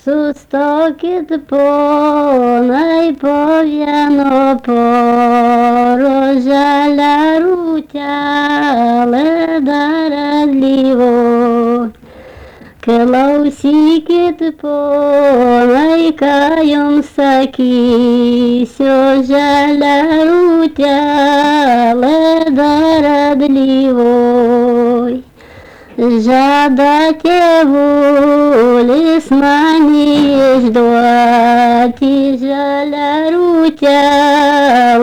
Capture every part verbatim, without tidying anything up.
Сустокіт понай пов'яно порожаля рутя ледарадливо. Келаусікіт понай кайом саки сьожаля рутя ледарадливо. Жадате волес маниш дуати жаля рутя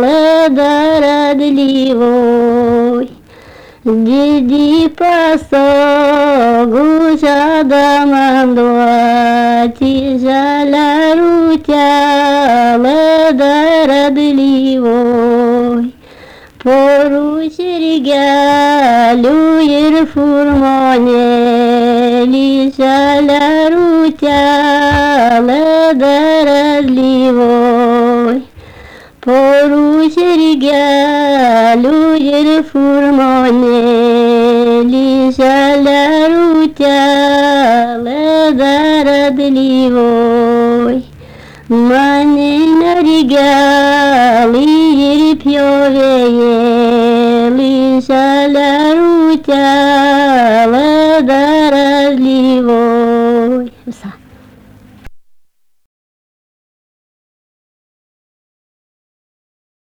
ледарадливой. Диди пасогу жадамам дуати жаля рутя ледарадливой. Поручергалю ир фурмоне лежаля рутя ледарадливой. Поручергалю ир фурмоне лежаля рутя ледарадливой. Мане наригали ир пьовее лежаля рутя